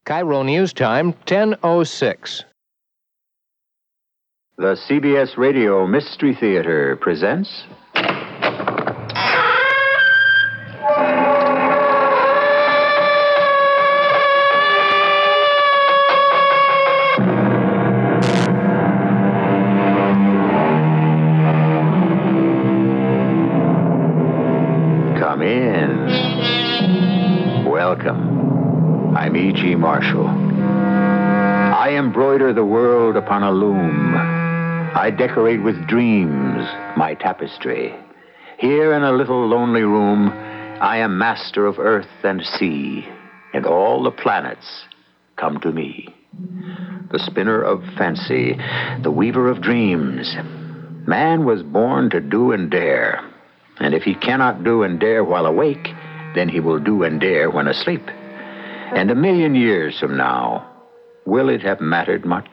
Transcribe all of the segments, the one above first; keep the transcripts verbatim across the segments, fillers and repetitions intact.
Cairo News Time, ten oh six. The C B S Radio Mystery Theater presents... Come in. Welcome. I'm E G. Marshall. I embroider the world upon a loom. I decorate with dreams my tapestry. Here in a little lonely room, I am master of earth and sea, and all the planets come to me. The spinner of fancy, the weaver of dreams. Man was born to do and dare, and if he cannot do and dare while awake, then he will do and dare when asleep. And a million years from now, will it have mattered much?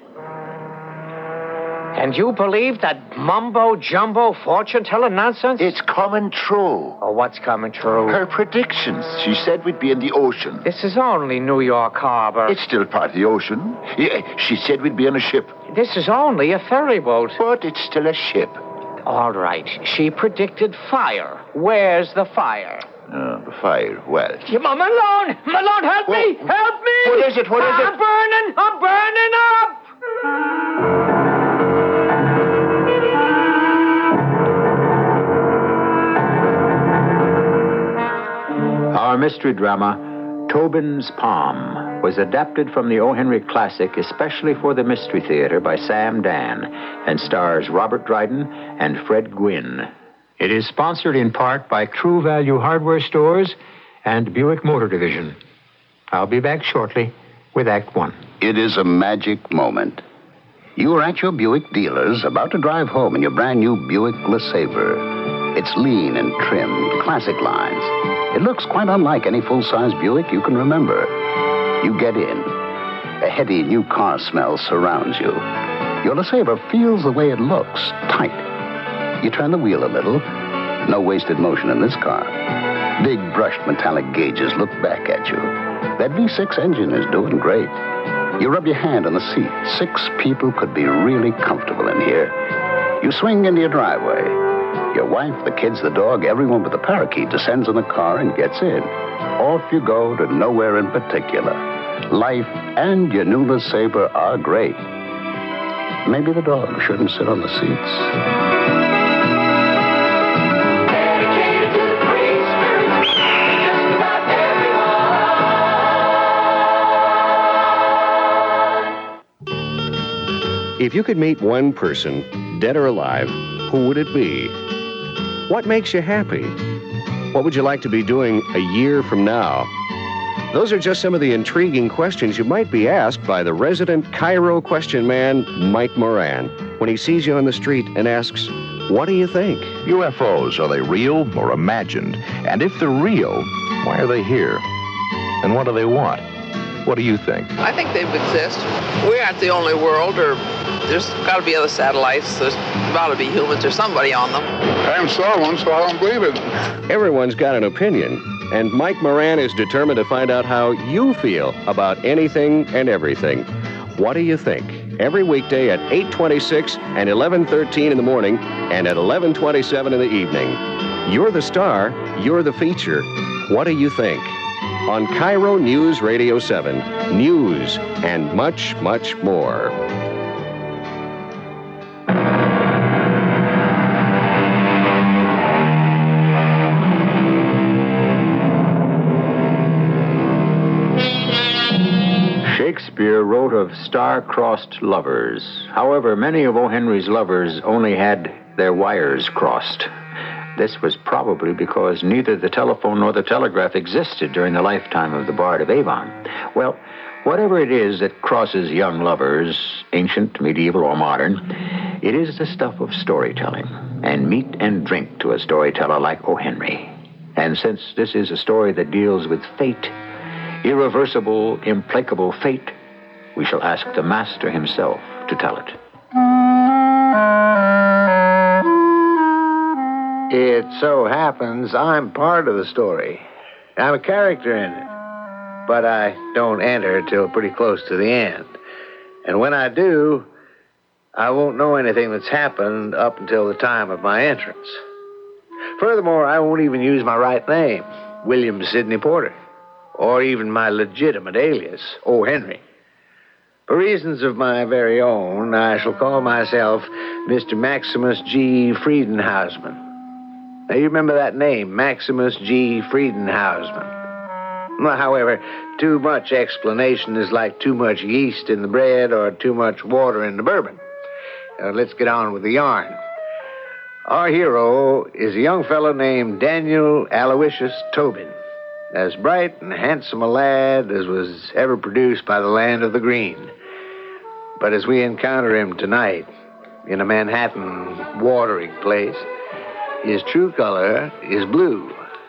And you believe that mumbo-jumbo fortune-telling nonsense? It's coming true. Oh, what's coming true? Her predictions. She said we'd be in the ocean. This is only New York Harbor. It's still part of the ocean. Yeah, she said we'd be on a ship. This is only a ferry boat. But it's still a ship. All right. She predicted fire. Where's the fire? Uh, the fire. Well. Yeah, Malone! Malone, help Whoa. me! Help me! What is it? What is I'm it? I'm burning! I'm burning up! Our mystery drama, Tobin's Palm, was adapted from the O. Henry classic especially for the Mystery Theater by Sam Dan and stars Robert Dryden and Fred Gwynne. It is sponsored in part by True Value Hardware Stores and Buick Motor Division. I'll be back shortly with Act One. It is a magic moment. You are at your Buick dealers about to drive home in your brand new Buick LeSabre. It's lean and trimmed, classic lines. It looks quite unlike any full-size Buick you can remember. You get in. A heady new car smell surrounds you. Your LeSabre feels the way it looks, tight. You turn the wheel a little. No wasted motion in this car. Big brushed metallic gauges look back at you. That V six engine is doing great. You rub your hand on the seat. Six people could be really comfortable in here. You swing into your driveway. Your wife, the kids, the dog, everyone with the parakeet descends in the car and gets in. Off you go to nowhere in particular. Life and your new LeSabre are great. Maybe the dog shouldn't sit on the seats. If you could meet one person, dead or alive, who would it be? What makes you happy? What would you like to be doing a year from now? Those are just some of the intriguing questions you might be asked by the resident Cairo question man, Mike Moran, when he sees you on the street and asks, what do you think? U F Os, are they real or imagined? And if they're real, why are they here? And what do they want? What do you think? I think they exist. We aren't the only world, or there's got to be other satellites. There's got to be humans or somebody on them. I haven't saw one, so I don't believe it. Everyone's got an opinion, and Mike Moran is determined to find out how you feel about anything and everything. What do you think? Every weekday at eight twenty-six and eleven thirteen in the morning and at eleven twenty-seven in the evening. You're the star. You're the feature. What do you think? On Cairo News Radio seven, news and much, much more. Shakespeare wrote of star-crossed lovers. However, many of O. Henry's lovers only had their wires crossed. This was probably because neither the telephone nor the telegraph existed during the lifetime of the Bard of Avon. Well, whatever it is that crosses young lovers, ancient, medieval, or modern, it is the stuff of storytelling, and meat and drink to a storyteller like O. Henry. And since this is a story that deals with fate, irreversible, implacable fate, we shall ask the master himself to tell it. It so happens I'm part of the story. I'm a character in it. but I don't enter till pretty close to the end. And when I do, I won't know anything that's happened up until the time of my entrance. Furthermore, I won't even use my right name, William Sidney Porter, or even my legitimate alias, O. Henry. For reasons of my very own, I shall call myself Mister Maximus G. Friedenhausman. Now, you remember that name, Maximus G. Friedenhausman. Well, however, too much explanation is like too much yeast in the bread or too much water in the bourbon. Now, let's get on with the yarn. Our hero is a young fellow named Daniel Aloysius Tobin, as bright and handsome a lad as was ever produced by the land of the green. But as we encounter him tonight in a Manhattan watering place, his true color is blue.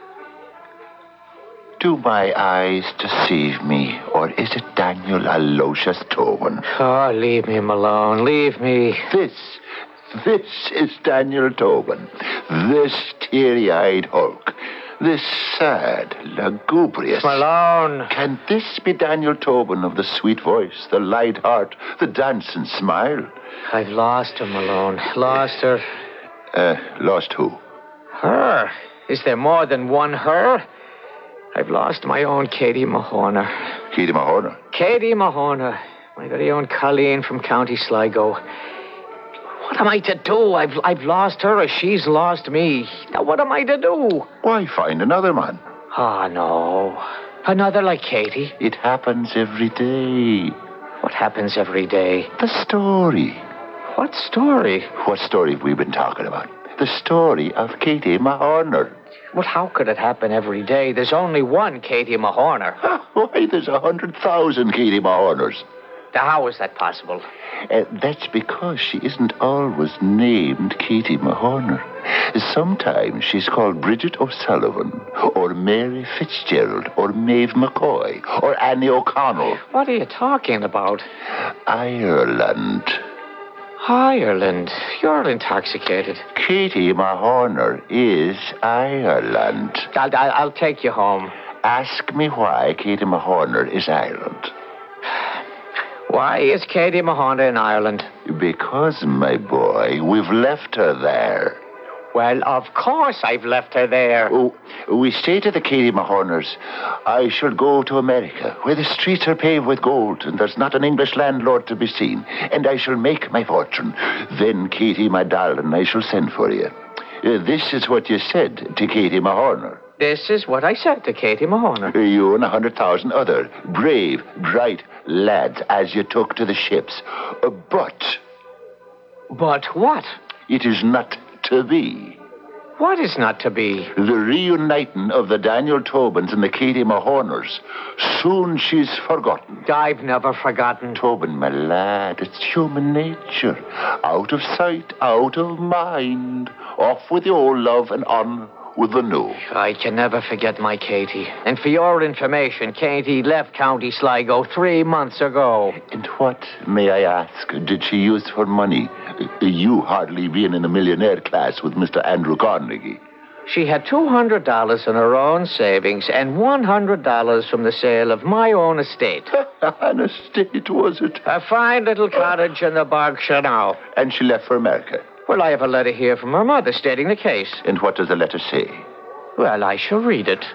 Do my eyes deceive me, or is it Daniel Aloysius Tobin? Oh, leave me, Malone. Leave me. This, this is Daniel Tobin. This teary-eyed Hulk. This sad, lugubrious... Malone. Can this be Daniel Tobin of the sweet voice, the light heart, the dancing smile? I've lost her, Malone. Lost her. Uh, lost who? Her. Is there more than one her? I've lost my own Katie Mahorner. Katie Mahorner? Katie Mahorner. My very own Colleen from County Sligo. What am I to do? I've, I've lost her or she's lost me. Now, what am I to do? Why, find another man. Oh, no. Another like Katie? It happens every day. What happens every day? The story. What story? What story have we been talking about? The story of Katie Mahorner. Well, how could it happen every day? There's only one Katie Mahorner. Why, there's a hundred thousand Katie Mahorners. Now, how is that possible? Uh, that's because she isn't always named Katie Mahorner. Sometimes she's called Bridget O'Sullivan, or Mary Fitzgerald, or Maeve McCoy, or Annie O'Connell. What are you talking about? Ireland. Ireland? You're intoxicated. Katie Mahorner is Ireland. I'll, I'll, I'll take you home. Ask me why Katie Mahorner is Ireland. Why is Katie Mahorner in Ireland? Because, my boy, we've left her there. Well, of course I've left her there. Oh, we say to the Katie Mahorners, I shall go to America, where the streets are paved with gold, and there's not an English landlord to be seen, and I shall make my fortune. Then, Katie, my darling, I shall send for you. Uh, this is what you said to Katie Mahorner. This is what I said to Katie Mahorner. Uh, you and a hundred thousand other brave, bright lads as you took to the ships. Uh, but... But what? It is not to be. What is not to be? The reuniting of the Daniel Tobins and the Katie Mahorners. Soon she's forgotten. I've never forgotten. Tobin, my lad, it's human nature. Out of sight, out of mind. Off with the old love and on with the new. I can never forget my Katie. And for your information, Katie left County Sligo three months ago. And what, may I ask, did she use for money? You hardly being in the millionaire class with Mister Andrew Carnegie. She had two hundred dollars in her own savings and one hundred dollars from the sale of my own estate. An estate, was it? A fine little cottage in the Berkshire now. And she left for America? Well, I have a letter here from her mother stating the case. And what does the letter say? Well, I shall read it.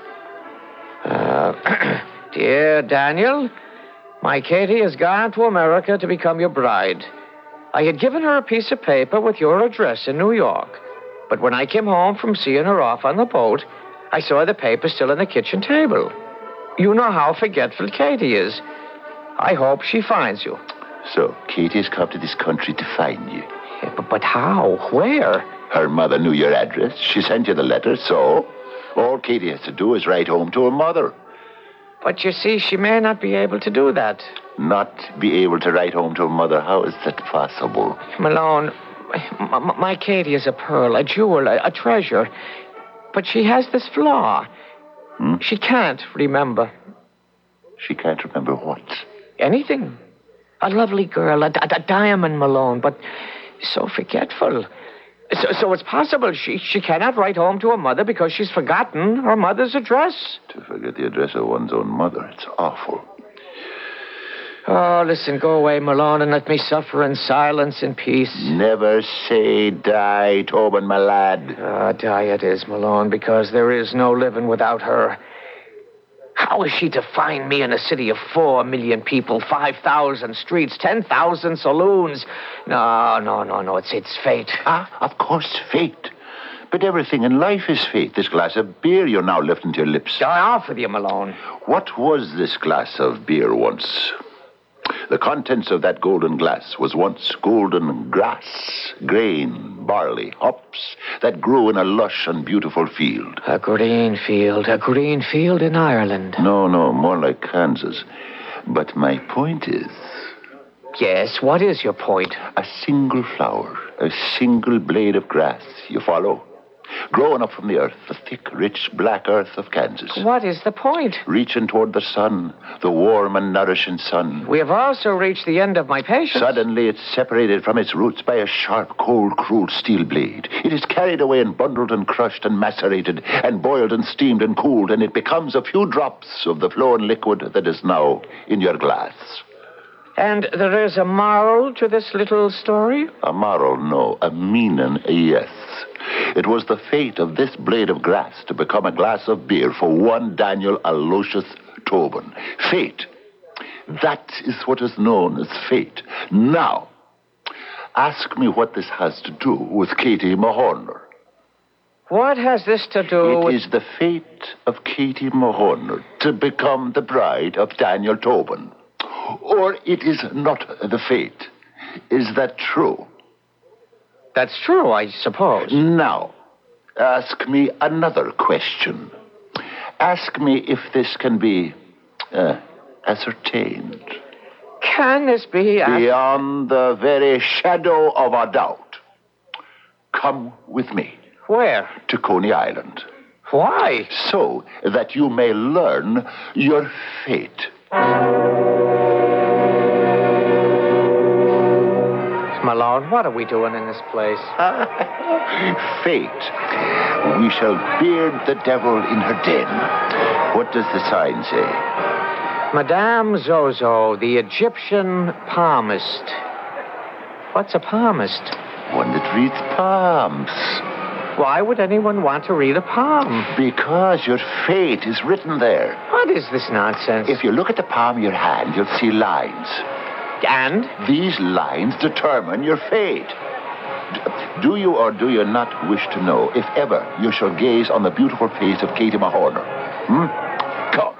Uh, Dear Daniel, my Katie has gone to America to become your bride. I had given her a piece of paper with your address in New York. But when I came home from seeing her off on the boat, I saw the paper still on the kitchen table. You know how forgetful Katie is. I hope she finds you. So, Katie's come to this country to find you. Yeah, but, but how? Where? Her mother knew your address. She sent you the letter, so all Katie has to do is write home to her mother. But you see, she may not be able to do that. Not be able to write home to her mother? How is that possible? Malone, my, my Katie is a pearl, a jewel, a, a treasure. But she has this flaw. Hmm? She can't remember. She can't remember what? Anything. A lovely girl, a, a, a diamond, Malone, but so forgetful. So, so it's possible she, she cannot write home to her mother because she's forgotten her mother's address. To forget the address of one's own mother, it's awful. Oh, listen, go away, Malone, and let me suffer in silence and peace. Never say die, Tobin, my lad. Ah, die it is, Malone, because there is no living without her. How is she to find me in a city of four million people, five thousand streets, ten thousand saloons? No, no, no, no, it's, it's fate. Ah, of course, fate. But everything in life is fate. This glass of beer you're now lifting to your lips. I offer you, Malone. What was this glass of beer once? The contents of that golden glass was once golden grass, grain, barley, hops that grew in a lush and beautiful field. A green field, a green field in Ireland. No, no, more like Kansas. But my point is... Yes, what is your point? A single flower, a single blade of grass, you follow? Growing up from the earth, the thick, rich, black earth of Kansas. What is the point? Reaching toward the sun, the warm and nourishing sun. We have also reached the end of my patience. Suddenly it's separated from its roots by a sharp, cold, cruel steel blade. It is carried away and bundled and crushed and macerated and boiled and steamed and cooled, and it becomes a few drops of the flowing liquid that is now in your glass. And there is a moral to this little story? A moral, no. A meaning, yes. It was the fate of this blade of grass to become a glass of beer for one Daniel Aloysius Tobin. Fate. That is what is known as fate. Now, ask me what this has to do with Katie Mahorner. What has this to do It with... is the fate of Katie Mahorner to become the bride of Daniel Tobin. Or it is not the fate. Is that true? That's true, I suppose. Now, ask me another question. Ask me if this can be uh, ascertained. Can this be... As- Beyond the very shadow of a doubt. Come with me. Where? To Coney Island. Why? So that you may learn your fate. Malone, what are we doing in this place? Fate. We shall beard the devil in her den. What does the sign say? Madame Zozo, the Egyptian palmist. What's a palmist? One that reads palms. Why would anyone want to read a palm? Because your fate is written there. What is this nonsense? If you look at the palm of your hand, you'll see lines. And? These lines determine your fate. Do you or do you not wish to know if ever you shall gaze on the beautiful face of Katie Mahorner? Hmm? Come.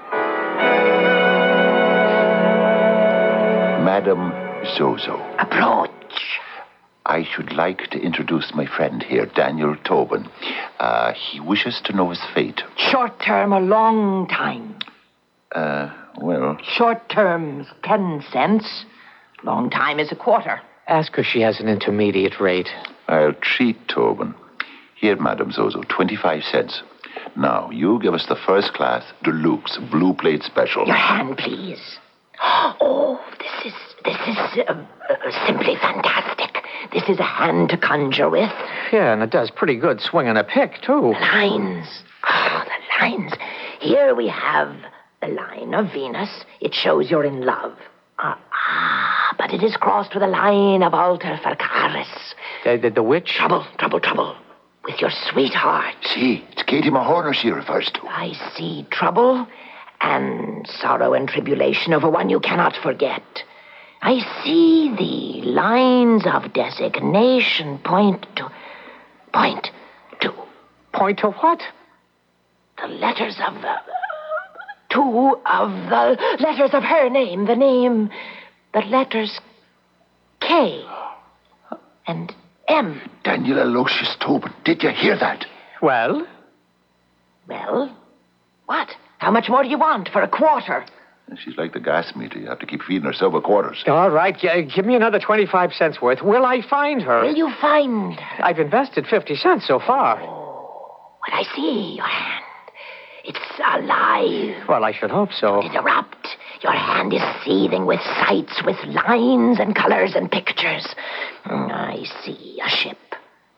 Madame Zozo. Approach. I should like to introduce my friend here, Daniel Tobin. Uh, he wishes to know his fate. Short term or long time? Uh, well... Short term's ten cents. Long time is a quarter. Ask her she has an intermediate rate. I'll treat Tobin. Here, Madame Zozo, twenty-five cents. Now, you give us the first class deluxe blue plate special. Your hand, please. Oh, this is, this is uh, uh, simply fantastic. This is a hand to conjure with. Yeah, and it does pretty good swinging a pick, too. The lines. Oh, the lines. Here we have the line of Venus. It shows you're in love. Uh, ah, but it is crossed with a line of Alter Farcaris. The, the, the witch? Trouble, trouble, trouble. With your sweetheart. See, it's Katie Mahorner she refers to. I see trouble and sorrow and tribulation over one you cannot forget. I see the lines of designation point to... Point to... Point to what? The letters of the... Two of the letters of her name. The name... The letters K and M. Daniel Aloysius Tobin, did you hear that? Well? Well, what? How much more do you want for a quarter? She's like the gas meter. You have to keep feeding her silver quarters. All right, g- give me another twenty-five cents worth. Will I find her? Will you find her? I've invested fifty cents so far. Oh, what I see, your hand. It's alive. Well, I should hope so. Don't interrupt. Your hand is seething with sights, with lines and colors and pictures. I see a ship.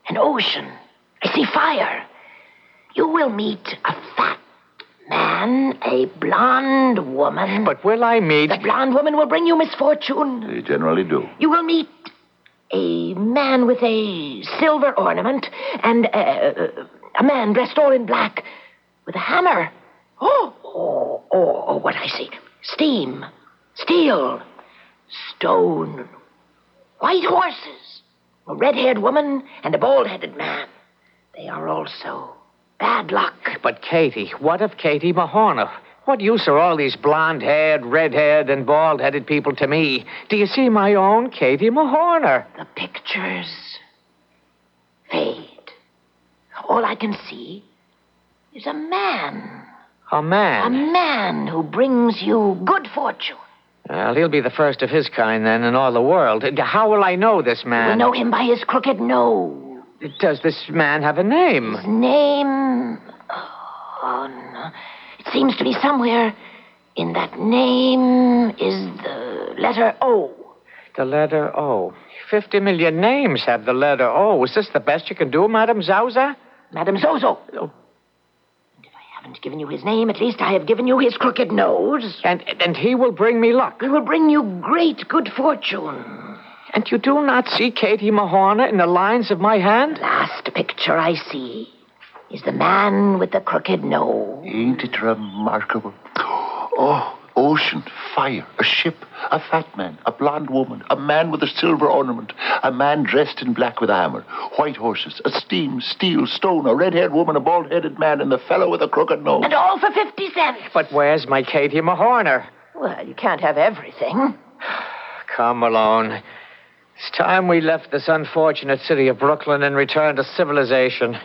an ocean. I see fire. You will meet a fat man, a blonde woman. But will I meet... The blonde woman will bring you misfortune. They generally do. You will meet a man with a silver ornament and a, a man dressed all in black with a hammer. Oh, oh, oh, oh, what I see. Steam, steel, stone, white horses, a red-haired woman and a bald-headed man. They are also bad luck. But Katie, what of Katie Mahorner? What use are all these blonde-haired, red-haired, and bald-headed people to me? Do you see my own Katie Mahorner? The pictures fade. All I can see is a man. A man? A man who brings you good fortune. Well, he'll be the first of his kind, then, in all the world. How will I know this man? You will know him by his crooked nose. Does this man have a name? His name... Oh, no. It seems to be somewhere in that name is the letter O. The letter O. Fifty million names have the letter O. Is this the best you can do, Madame Zauza? Madame Zozo. Oh. And if I haven't given you his name, at least I have given you his crooked nose. And, and he will bring me luck. He will bring you great good fortune. And you do not see Katie Mahorner in the lines of my hand? Last picture I see is the man with the crooked nose. Ain't it remarkable? Oh, ocean, fire, a ship, a fat man, a blonde woman, a man with a silver ornament, a man dressed in black with a hammer, white horses, a steam, steel, stone, a red-haired woman, a bald-headed man, and the fellow with a crooked nose. And all for fifty cents. But where's my Katie Mahorner? Well, you can't have everything. Come, Malone. It's time we left this unfortunate city of Brooklyn and returned to civilization.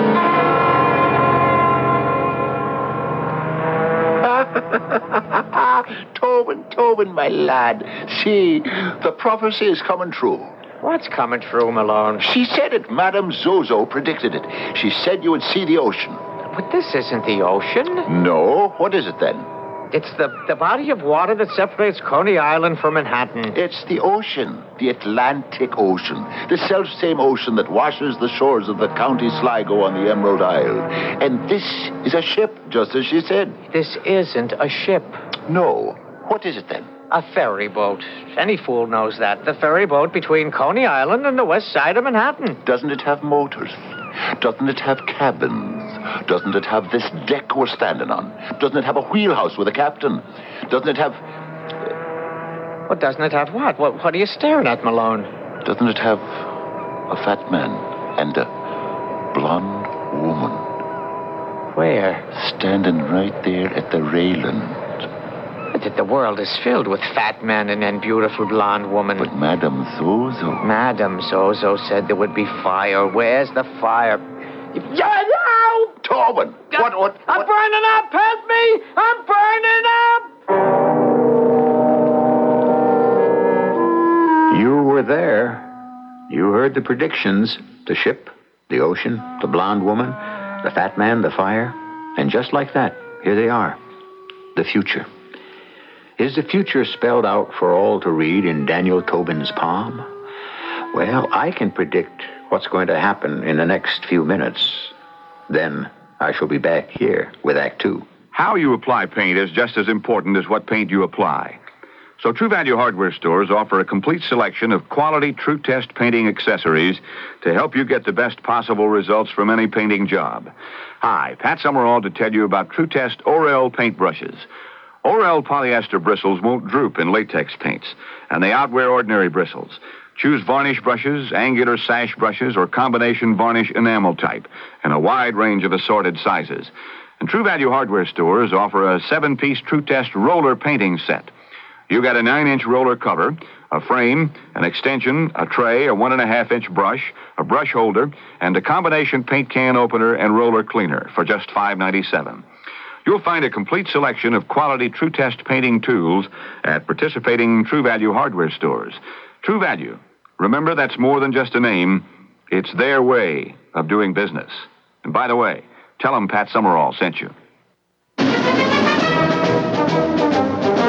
Tobin, Tobin, my lad. See, the prophecy is coming true. What's coming true, Malone? She said it. Madame Zozo predicted it. She said you would see the ocean. But this isn't the ocean. No? What is it then? It's the, the body of water that separates Coney Island from Manhattan. It's the ocean, the Atlantic Ocean, the self-same ocean that washes the shores of the County Sligo on the Emerald Isle. And this is a ship, just as she said. This isn't a ship. No. What is it then? A ferry boat. Any fool knows that. The ferry boat between Coney Island and the west side of Manhattan. Doesn't it have motors? Doesn't it have cabins? Doesn't it have this deck we're standing on? Doesn't it have a wheelhouse with a captain? Doesn't it have... Well, doesn't it have what? What, what are you staring at, Malone? Doesn't it have a fat man and a blonde woman? Where? Standing right there at the railing. But the world is filled with fat men and, and beautiful blonde women. But Madame Zozo... Madame Zozo said there would be fire. Where's the fire? Yeah, no! Tobin! What, what, what? I'm burning up! Help me! I'm burning up! You were there. You heard the predictions. The ship, the ocean, the blonde woman, the fat man, the fire. And just like that, here they are. The future. Is the future spelled out for all to read in Daniel Tobin's palm? Well, I can predict what's going to happen in the next few minutes. Then I shall be back here with Act Two. How you apply paint is just as important as what paint you apply. So True Value hardware stores offer a complete selection of quality True Test painting accessories to help you get the best possible results from any painting job. Hi, Pat Summerall to tell you about True Test Orel paintbrushes. Orel polyester bristles won't droop in latex paints, and they outwear ordinary bristles. Choose varnish brushes, angular sash brushes, or combination varnish enamel type in a wide range of assorted sizes. And True Value hardware stores offer a seven-piece True Test roller painting set. You get a nine-inch roller cover, a frame, an extension, a tray, a one-and-a-half-inch brush, a brush holder, and a combination paint can opener and roller cleaner for just five dollars and ninety-seven cents. You'll find a complete selection of quality True Test painting tools at participating True Value hardware stores. True Value. Remember, that's more than just a name. It's their way of doing business. And by the way, tell them Pat Summerall sent you. There's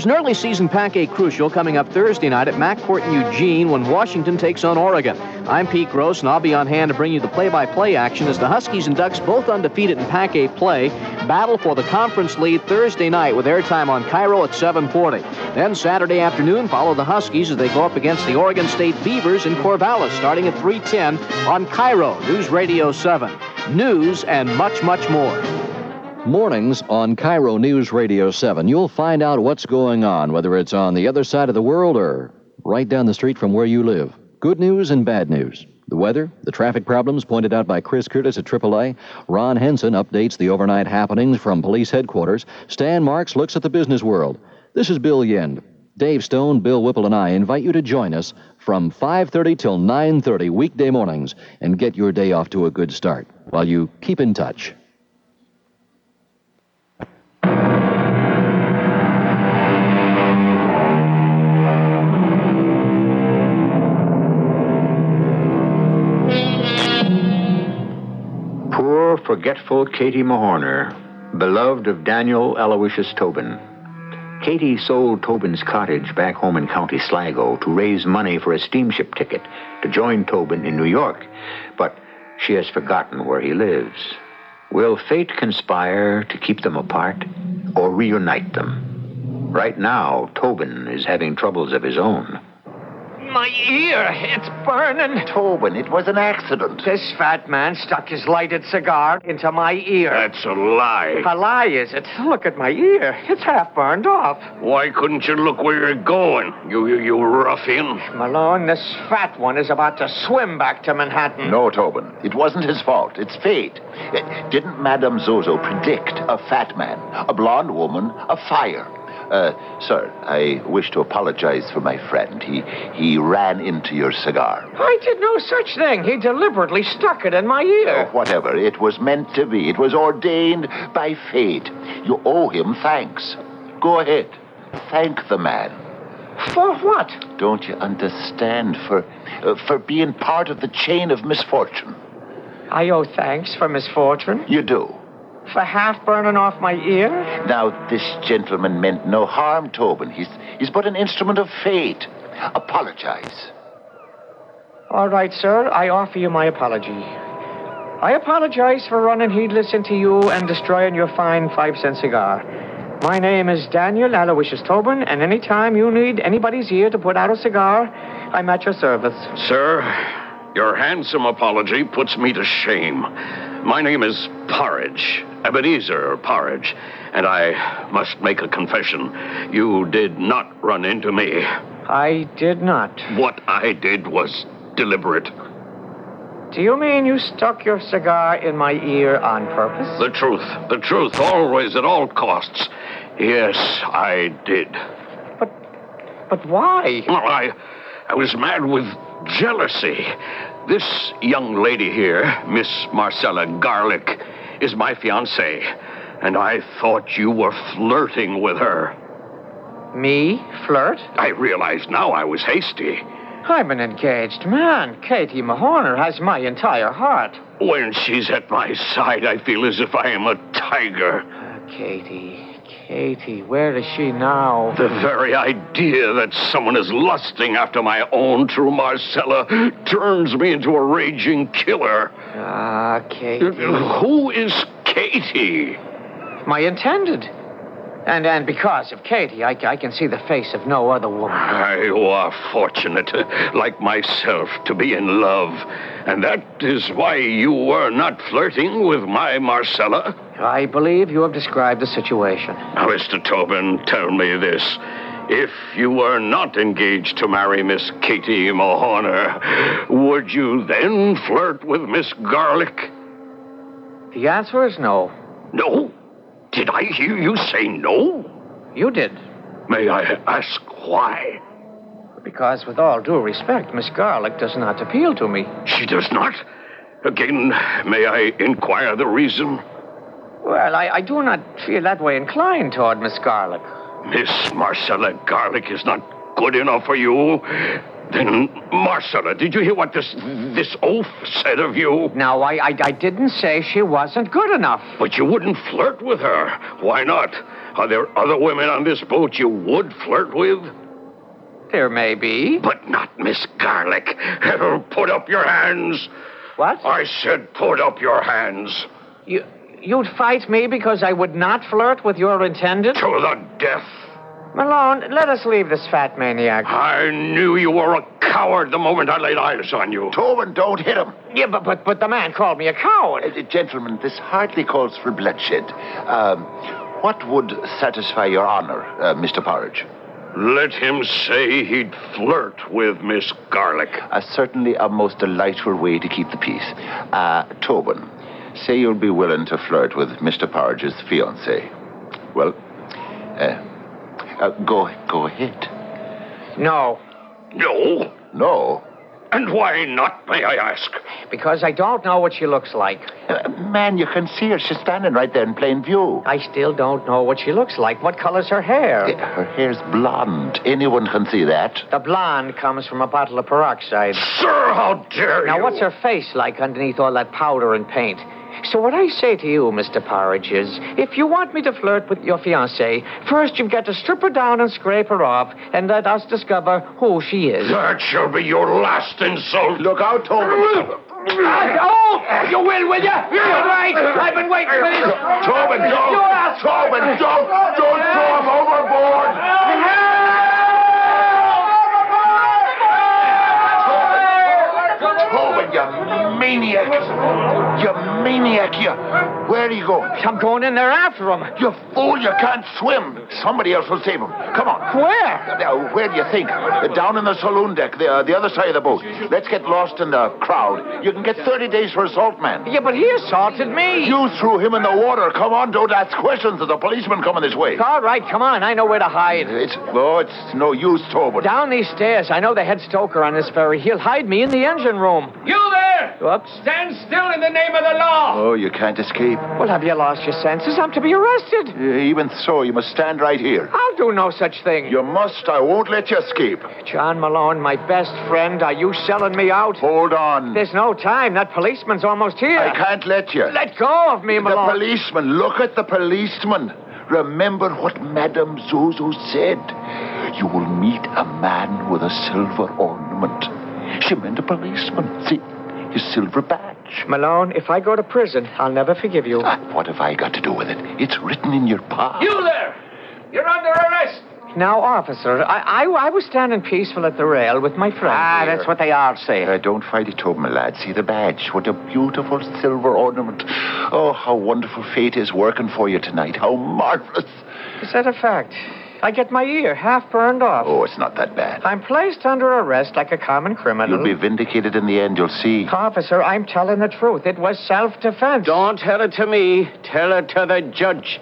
there's an early season Pancake Crucial coming up Thursday night at McCourt in Eugene when Washington takes on Oregon. I'm Pete Gross, and I'll be on hand to bring you the play-by-play action as the Huskies and Ducks, both undefeated in Pancake play, battle for the conference lead Thursday night with airtime on Cairo at seven forty. Then Saturday afternoon, follow the Huskies as they go up against the Oregon State Beavers in Corvallis starting at three ten on Cairo News Radio seven. News and much, much more. Mornings on Cairo News Radio seven. You'll find out what's going on, whether it's on the other side of the world or right down the street from where you live. Good news and bad news. The weather, the traffic problems pointed out by Chris Curtis at triple A. Ron Henson updates the overnight happenings from police headquarters. Stan Marks looks at the business world. This is Bill Yend. Dave Stone, Bill Whipple, and I invite you to join us from five thirty till nine thirty weekday mornings and get your day off to a good start while you keep in touch. Poor, forgetful Katie Mahorner, beloved of Daniel Aloysius Tobin. Katie sold Tobin's cottage back home in County Sligo to raise money for a steamship ticket to join Tobin in New York, but she has forgotten where he lives. Will fate conspire to keep them apart or reunite them? Right now, Tobin is having troubles of his own. My ear, it's burning. Tobin, it was an accident. This fat man stuck his lighted cigar into my ear. That's a lie. A lie, is it? Look at my ear. It's half burned off. Why couldn't you look where you're going, you, you, you ruffian? Malone, this fat one is about to swim back to Manhattan. No, Tobin, it wasn't his fault. It's fate. Uh, Didn't Madame Zozo predict a fat man, a blonde woman, a fire? Uh, sir, I wish to apologize for my friend. He he ran into your cigar. I did no such thing. He deliberately stuck it in my ear. Oh, whatever. It was meant to be. It was ordained by fate. You owe him thanks. Go ahead. Thank the man. For what? Don't you understand? For, uh, for being part of the chain of misfortune. I owe thanks for misfortune? You do. For half burning off my ear? Now, this gentleman meant no harm, Tobin. He's, he's but an instrument of fate. Apologize. All right, sir. I offer you my apology. I apologize for running heedless into you and destroying your fine five-cent cigar. My name is Daniel Aloysius Tobin, and any time you need anybody's ear to put out a cigar, I'm at your service. Sir, your handsome apology puts me to shame. My name is Porridge, Ebenezer Porridge, and I must make a confession. You did not run into me. I did not. What I did was deliberate. Do you mean you stuck your cigar in my ear on purpose? The truth, the truth, always at all costs. Yes, I did. But, but why? Well, I, I was mad with jealousy. This young lady here, Miss Marcella Garlick, is my fiancée, and I thought you were flirting with her. Me? Flirt? I realize now I was hasty. I'm an engaged man. Katie Mahorner has my entire heart. When she's at my side, I feel as if I am a tiger. Uh, Katie, Katie, where is she now? The very idea that someone is lusting after my own true Marcella turns me into a raging killer. Ah, Katie. Who is Katie? My intended. And and because of Katie, I, I can see the face of no other woman. You are fortunate, like myself, to be in love. And that is why you were not flirting with my Marcella. I believe you have described the situation. Now, Mister Tobin, tell me this. If you were not engaged to marry Miss Katie Mahorner, would you then flirt with Miss Garlick? The answer is no. No? Did I hear you say no? You did. May I ask why? Because, with all due respect, Miss Garlick does not appeal to me. She does not? Again, may I inquire the reason? Well, I, I do not feel that way inclined toward Miss Garlick. Miss Marcella Garlick is not good enough for you? Then, Marcella, did you hear what this this oaf said of you? No, I, I, I didn't say she wasn't good enough. But you wouldn't flirt with her. Why not? Are there other women on this boat you would flirt with? There may be. But not Miss Garlick. Put up your hands. What? I said put up your hands. You, you'd fight me because I would not flirt with your intended? To the death. Malone, let us leave this fat maniac. I knew you were a coward the moment I laid eyes on you. Tobin, don't hit him. Yeah, but but, but the man called me a coward. Uh, gentlemen, this hardly calls for bloodshed. Um, what would satisfy your honor, uh, Mister Porridge? Let him say he'd flirt with Miss Garlick. Uh, certainly a most delightful way to keep the peace. Uh, Tobin, say you'll be willing to flirt with Mister Porridge's fiancée. Well, uh, uh, go, go ahead. No. No? No? And why not, may I ask? Because I don't know what she looks like. Uh, man, you can see her. She's standing right there in plain view. I still don't know what she looks like. What color's her hair? Uh, her hair's blonde. Anyone can see that. The blonde comes from a bottle of peroxide. Sir, how dare now, you? Now, what's her face like underneath all that powder and paint? So what I say to you, Mister Porridge, is if you want me to flirt with your fiancée, first you've got to strip her down and scrape her off and let us discover who she is. That shall be your last insult. Look out, Tobin. Oh, you will, will you? You're right. I've been waiting for this. Tobin, don't. Tobin, don't. Don't throw him overboard. Tobin, you maniac. You maniac, you. Where are you going? I'm going in there after him. You fool, you can't swim. Somebody else will save him. Come on. Where? Now, where do you think? Uh, down in the saloon deck, the, uh, the other side of the boat. Let's get lost in the crowd. You can get thirty days for assault, man. Yeah, but he assaulted me. You threw him in the water. Come on, don't ask questions. There's a policeman coming this way. All right, come on. I know where to hide. It's, oh, it's no use, Tobin. Down these stairs. I know the head stoker on this ferry. He'll hide me in the engine room. You there! Whoops. Stand still in the name of the law! Oh, you can't escape. Well, have you lost your senses? I'm to be arrested. Uh, even so, you must stand right here. I'll do no such thing. You must. I won't let you escape. John Malone, my best friend, are you selling me out? Hold on. There's no time. That policeman's almost here. I can't let you. Let go of me, Malone. The policeman. Look at the policeman. Remember what Madame Zozo said. You will meet a man with a silver ornament. She meant a policeman. See, his silver badge. Malone, if I go to prison, I'll never forgive you. Ah, what have I got to do with it? It's written in your palm. You there! You're under arrest! Now, officer, I, I, I was standing peaceful at the rail with my friend. Ah, here. that's what they all say. Uh, don't fight it, Tobin, my lad. See the badge. What a beautiful silver ornament. Oh, how wonderful fate is working for you tonight. How marvelous. Is that a fact? I get my ear half burned off. Oh, it's not that bad. I'm placed under arrest like a common criminal. You'll be vindicated in the end, you'll see. Officer, I'm telling the truth. It was self-defense. Don't tell it to me. Tell it to the judge.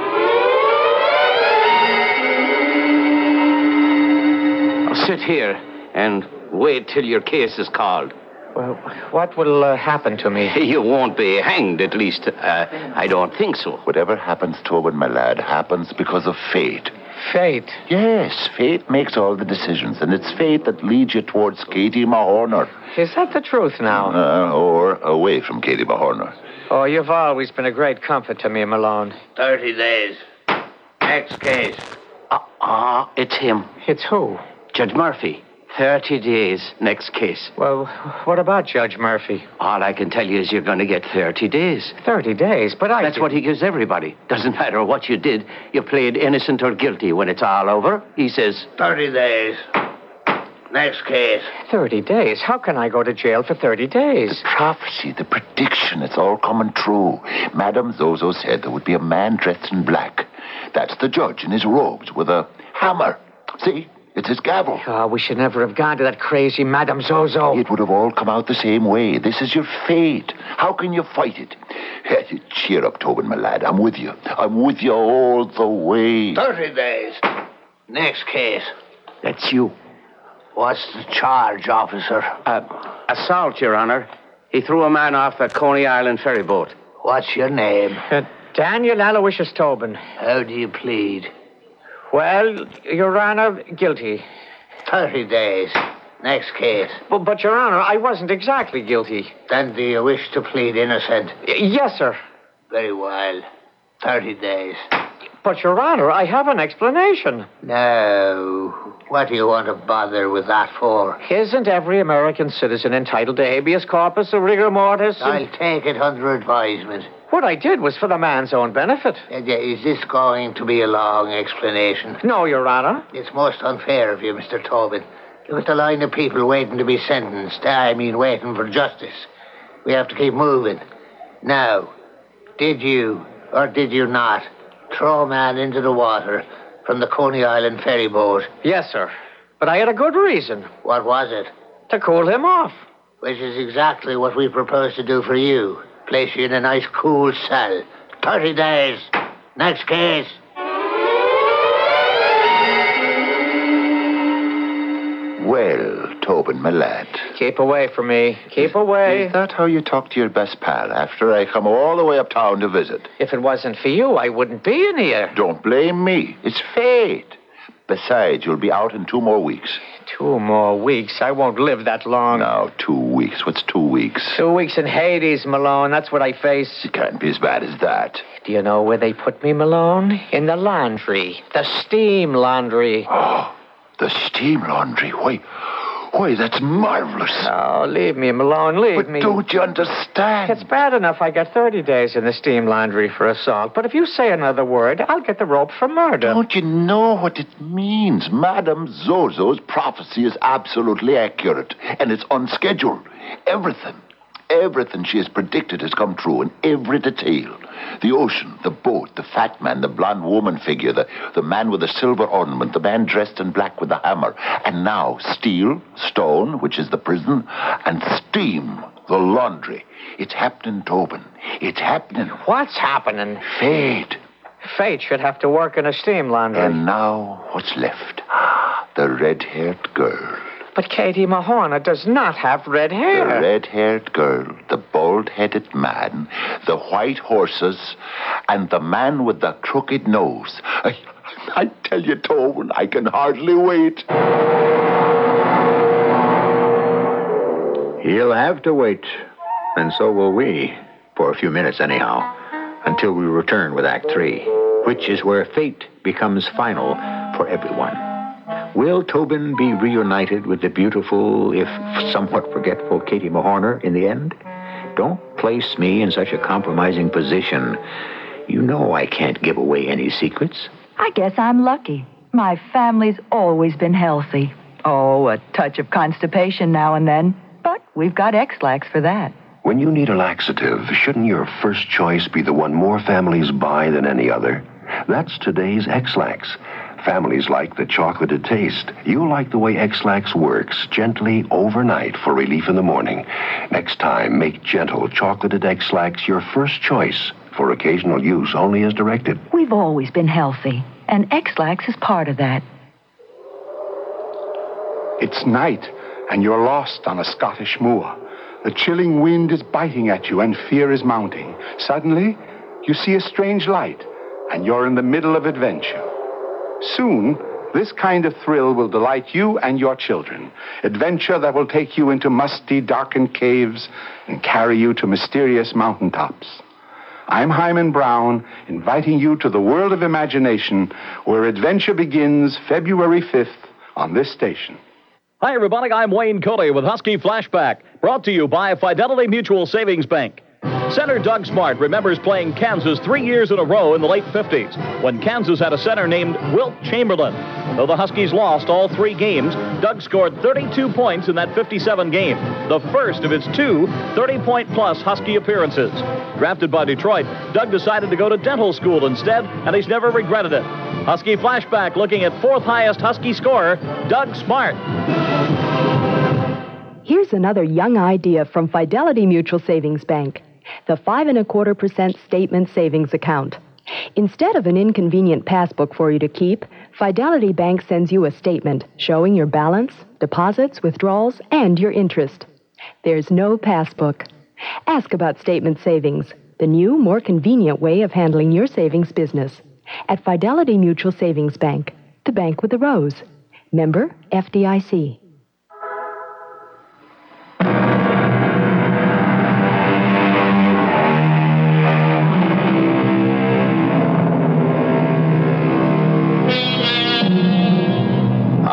Sit here and wait till your case is called. Well, what will uh, happen to me? You won't be hanged, at least. Uh, I don't think so. Whatever happens, Tobin, my lad, happens because of fate. Fate? Yes, fate makes all the decisions, and it's fate that leads you towards Katie Mahorner. Is that the truth now? Uh, or away from Katie Mahorner. Oh, you've always been a great comfort to me, Malone. Thirty days. Next case. Ah, uh, uh, it's him. It's who? Judge Murphy. Thirty days. Next case. Well, what about Judge Murphy? All I can tell you is you're going to get thirty days. Thirty days? But I... That's did... what he gives everybody. Doesn't matter what you did. You played innocent or guilty. When it's all over, he says... Thirty days. Next case. Thirty days? How can I go to jail for thirty days? The prophecy, the prediction, it's all coming true. Madame Zozo said there would be a man dressed in black. That's the judge in his robes with a hammer. See? It's his gavel. Oh, we should never have gone to that crazy Madame Zozo. It would have all come out the same way. This is your fate. How can you fight it? Cheer up, Tobin, my lad. I'm with you. I'm with you all the way. Thirty days. Next case. That's you. What's the charge, officer? Uh, assault, Your Honor. He threw a man off the Coney Island ferry boat. What's your name? Uh, Daniel Aloysius Tobin. How do you plead? Well, Your Honor, guilty. Thirty days. Next case. But, but, Your Honor, I wasn't exactly guilty. Then do you wish to plead innocent? Y- yes, sir. Very well. Thirty days. But, Your Honor, I have an explanation. No. What do you want to bother with that for? Isn't every American citizen entitled to habeas corpus or rigor mortis? I'll And... take it under advisement. What I did was for the man's own benefit. Uh, Is this going to be a long explanation? No, Your Honor. It's most unfair of you, Mister Tobin. Look at the line of people waiting to be sentenced. I mean, waiting for justice. We have to keep moving. Now, did you, or did you not, throw a man into the water from the Coney Island ferry boat? Yes, sir. But I had a good reason. What was it? To cool him off. Which is exactly what we propose to do for you. Place you in a nice cool cell. Thirty days. Next case. Well, Tobin, my lad. Keep away from me. Keep away. Is that how you talk to your best pal after I come all the way uptown to visit? If it wasn't for you, I wouldn't be in here. Don't blame me. It's fate. Besides, you'll be out in two more weeks. Two more weeks? I won't live that long. Now, two weeks. What's two weeks? Two weeks in Hades, Malone. That's what I face. It can't be as bad as that. Do you know where they put me, Malone? In the laundry. The steam laundry. Oh, the steam laundry. Why, why, that's marvelous. Oh, leave me, Malone. Leave but me. Don't you understand? It's bad enough I got thirty days in the steam laundry for assault. But if you say another word, I'll get the rope for murder. Don't you know what it means? Madame Zozo's prophecy is absolutely accurate, and it's on schedule. Everything, everything she has predicted has come true in every detail. The ocean, the boat, the fat man, the blonde woman figure, the, the man with the silver ornament, the man dressed in black with the hammer. And now, steel, stone, which is the prison, and steam, the laundry. It's happening, Tobin. It's happening. What's happening? Fate. Fate should have to work in a steam laundry. And now, what's left? The red-haired girl. But Katie Mahorna does not have red hair. The red-haired girl, the bald-headed man, the white horses, and the man with the crooked nose. I, I tell you, Tobin, I can hardly wait. He'll have to wait, and so will we, for a few minutes anyhow, until we return with Act Three, which is where fate becomes final for everyone. Will Tobin be reunited with the beautiful, if somewhat forgetful, Katie Mahorner in the end? Don't place me in such a compromising position. You know I can't give away any secrets. I guess I'm lucky. My family's always been healthy. Oh, a touch of constipation now and then. But we've got X-Lax for that. When you need a laxative, shouldn't your first choice be the one more families buy than any other? That's today's X-Lax. Families like the chocolated taste. You'll like the way X-Lax works, gently overnight for relief in the morning. Next time, make gentle chocolated X-Lax your first choice for occasional use only as directed. We've always been healthy, and X-Lax is part of that. It's night, and you're lost on a Scottish moor. The chilling wind is biting at you, and fear is mounting. Suddenly, you see a strange light, and you're in the middle of adventure. Soon, this kind of thrill will delight you and your children. Adventure that will take you into musty, darkened caves and carry you to mysterious mountaintops. I'm Hyman Brown, inviting you to the world of imagination, where adventure begins February fifth on this station. Hi, everybody. I'm Wayne Cody with Husky Flashback, brought to you by Fidelity Mutual Savings Bank. Center Doug Smart remembers playing Kansas three years in a row in the late fifties, when Kansas had a center named Wilt Chamberlain. Though the Huskies lost all three games, Doug scored thirty-two points in that fifty-seven game, the first of his two thirty-point-plus Husky appearances. Drafted by Detroit, Doug decided to go to dental school instead, and he's never regretted it. Husky Flashback looking at fourth highest Husky scorer, Doug Smart. Here's another young idea from Fidelity Mutual Savings Bank. The five and a quarter percent statement savings account. Instead of an inconvenient passbook for you to keep, Fidelity Bank sends you a statement showing your balance, deposits, withdrawals, and your interest. There's no passbook. Ask about statement savings, the new, more convenient way of handling your savings business. At Fidelity Mutual Savings Bank, the bank with the rose. Member F D I C.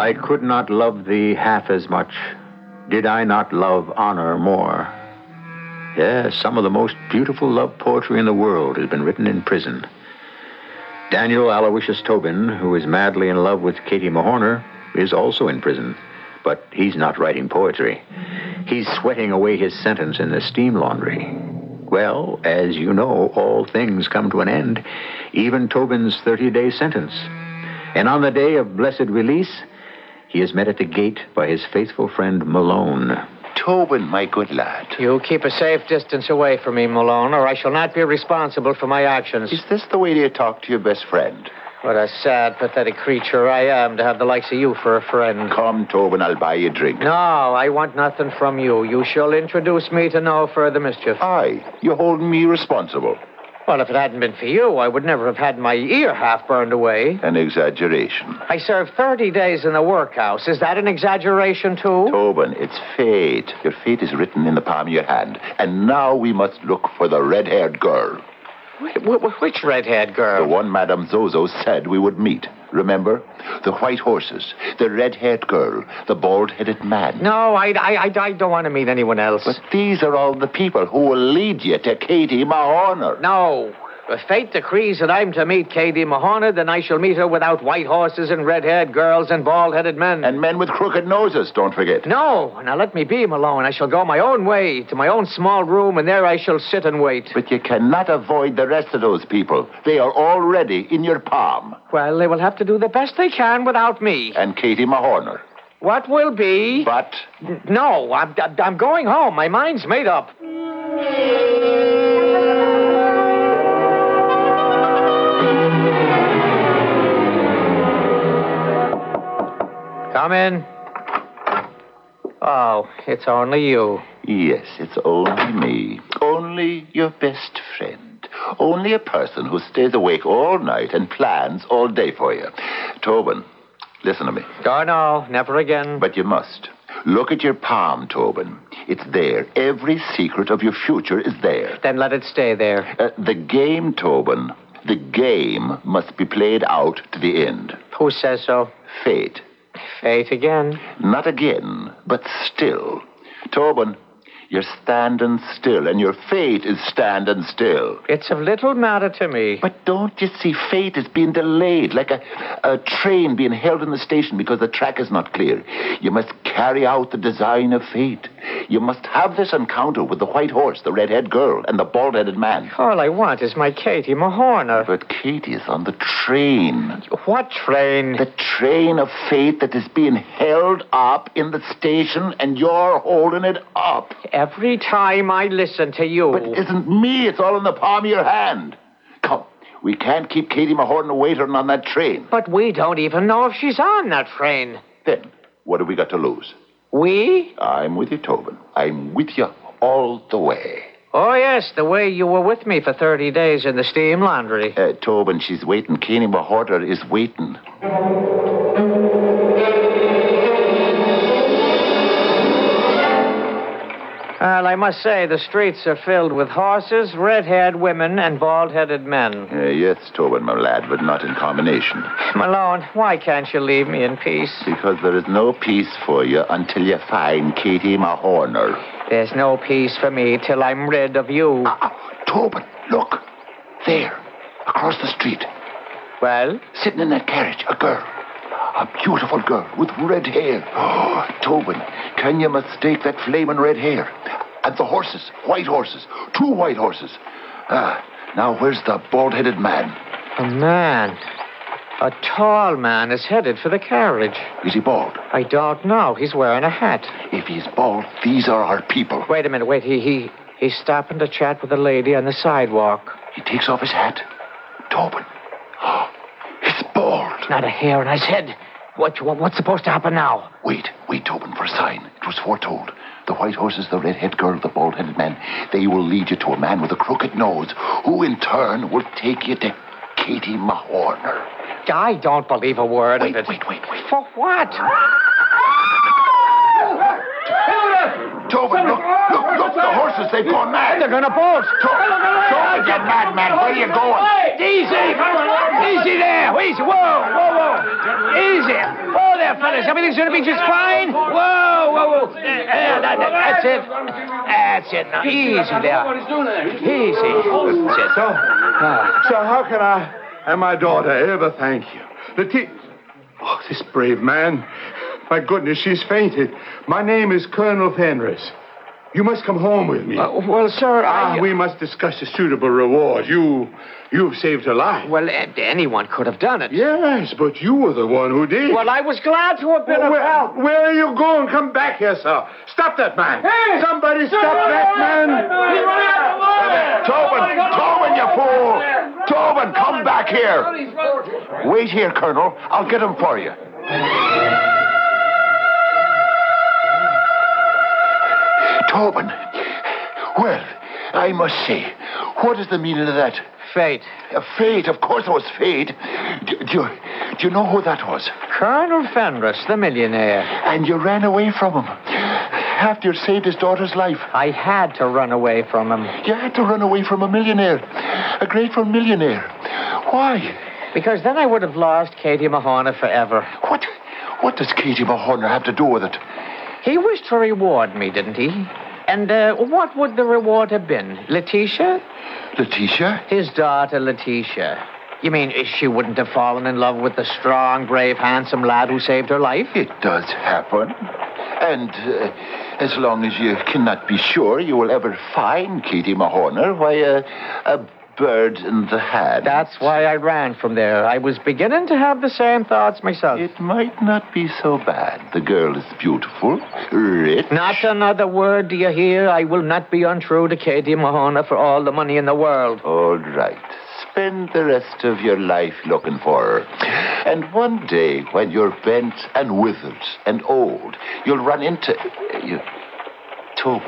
I could not love thee half as much, did I not love honor more. Yes, some of the most beautiful love poetry in the world has been written in prison. Daniel Aloysius Tobin, who is madly in love with Katie Mahorner, is also in prison. But he's not writing poetry. He's sweating away his sentence in the steam laundry. Well, as you know, all things come to an end, even Tobin's thirty-day sentence. And on the day of blessed release, he is met at the gate by his faithful friend Malone. Tobin, my good lad. You keep a safe distance away from me, Malone, or I shall not be responsible for my actions. Is this the way you talk to your best friend? What a sad, pathetic creature I am to have the likes of you for a friend. Come, Tobin, I'll buy you a drink. No, I want nothing from you. You shall introduce me to no further mischief. Aye, you're holding me responsible. Well, if it hadn't been for you, I would never have had my ear half burned away. An exaggeration. I served thirty days in the workhouse. Is that an exaggeration, too? Tobin, it's fate. Your fate is written in the palm of your hand. And now we must look for the red-haired girl. Wh- which red-haired girl? The one Madame Zozo said we would meet. Remember? The white horses, the red-haired girl, the bald-headed man. No, I, I, I, I don't want to meet anyone else. But these are all the people who will lead you to Katie Mahorner. No. If fate decrees that I'm to meet Katie Mahorner, then I shall meet her without white horses and red-haired girls and bald-headed men. And men with crooked noses, don't forget. No. Now let me be, Malone. I shall go my own way to my own small room, and there I shall sit and wait. But you cannot avoid the rest of those people. They are already in your palm. Well, they will have to do the best they can without me. And Katie Mahorner. What will be? But? No, I'm, I'm going home. My mind's made up. Come in. Oh, it's only you. Yes, it's only me. Only your best friend. Only a person who stays awake all night and plans all day for you. Tobin, listen to me. Oh, no, never again. But you must. Look at your palm, Tobin. It's there. Every secret of your future is there. Then let it stay there. Uh, the game, Tobin, the game must be played out to the end. Who says so? Fate. Fate again? Not again, but still. Tobin, you're standing still, and your fate is standing still. It's of little matter to me. But don't you see, fate is being delayed, like a, a train being held in the station because the track is not clear. You must carry out the design of fate. You must have this encounter with the white horse, the red-haired girl, and the bald-headed man. All I want is my Katie Mahorner. But Katie is on the train. What train? The train of fate that is being held up in the station, and you're holding it up. Every time I listen to you. But it isn't me. It's all in the palm of your hand. Come, we can't keep Katie Mahorner waiting on that train. But we don't even know if she's on that train. Then, what have we got to lose? We? I'm with you, Tobin. I'm with you all the way. Oh, yes, the way you were with me for thirty days in the steam laundry. Uh, Tobin, she's waiting. Katie Mahorner is waiting. Well, I must say, the streets are filled with horses, red-haired women, and bald-headed men. Uh, yes, Tobin, my lad, but not in combination. Malone, why can't you leave me in peace? Because there is no peace for you until you find Katie Mahorner. There's no peace for me till I'm rid of you. Uh, uh, Tobin, look. There, across the street. Well? Sitting in that carriage, a girl. A beautiful girl with red hair. Oh, Tobin, can you mistake that flaming red hair? And the horses, white horses, two white horses. Ah, now where's the bald-headed man? A man? A tall man is headed for the carriage. Is he bald? I don't know. He's wearing a hat. If he's bald, these are our people. Wait a minute, wait. He, he, he's stopping to chat with a lady on the sidewalk. He takes off his hat. Tobin. Oh, he's bald. Not a hair on his head. What, what, what's supposed to happen now? Wait, wait, Tobin, for a sign. It was foretold. The white horses, the red-haired girl, the bald-headed man, they will lead you to a man with a crooked nose, who in turn will take you to Katie Mahorner. I don't believe a word wait, of it. Wait, wait, wait. For what? Tobin, look, look, look. Watch the horses. They've gone mad. They're going to bolt. Tobin, you madman. Where are you going? Easy. Easy there. Easy. Whoa, whoa, whoa. Easy. Whoa there, fellas. Everything's going to be just fine. Whoa, whoa, whoa. Uh, that, that, that's it. That's it. Now, easy there. Easy. That's it. So, so how can I and my daughter ever thank you? The t- Oh, this brave man. My goodness, she's fainted. My name is Colonel Fenris. You must come home with me. Uh, well, sir, I... Ah, we must discuss a suitable reward. You... You've saved her life. Well, anyone could have done it. Yes, but you were the one who did. Well, I was glad to have been well, of where, help. Where are you going? Come back here, sir. Stop that man. Hey! Somebody stop that man. He's running out the water! Tobin, Tobin, you fool. Tobin, come back here. Wait here, Colonel. I'll get him for you. Tobin. Well, I must say, what is the meaning of that? Fate. Uh, fate, of course it was fate. Do, do, you, do you know who that was? Colonel Fenris, the millionaire. And you ran away from him after you saved his daughter's life. I had to run away from him. You had to run away from a millionaire, a grateful millionaire. Why? Because then I would have lost Katie Mahorner forever. What? What does Katie Mahorner have to do with it? He wished to reward me, didn't he? And uh, what would the reward have been? Letitia? Letitia? His daughter, Letitia. You mean she wouldn't have fallen in love with the strong, brave, handsome lad who saved her life? It does happen. And uh, as long as you cannot be sure you will ever find Katie Mahorner, why, uh, a bird in the hand. That's why I ran from there. I was beginning to have the same thoughts myself. It might not be so bad. The girl is beautiful, rich. Not another word, do you hear? I will not be untrue to Katie Mahorner for all the money in the world. All right. Spend the rest of your life looking for her. And one day, when you're bent and withered and old, you'll run into... Uh, you... Tobin.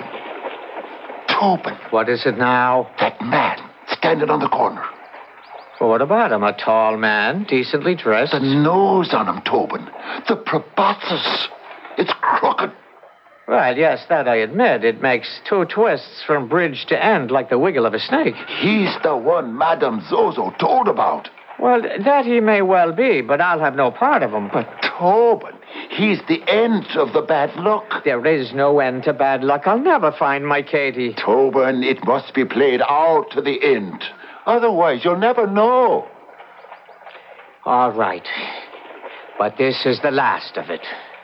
Tobin. What is it now? That man. Standing on the corner. Well, what about him? A tall man, decently dressed. The nose on him, Tobin. The proboscis. It's crooked. Well, yes, that I admit. It makes two twists from bridge to end like the wiggle of a snake. He's the one Madame Zozo told about. Well, that he may well be, but I'll have no part of him. But Tobin, he's the end of the bad luck. There is no end to bad luck. I'll never find my Katie. Tobin, it must be played out to the end. Otherwise, you'll never know. All right. But this is the last of it.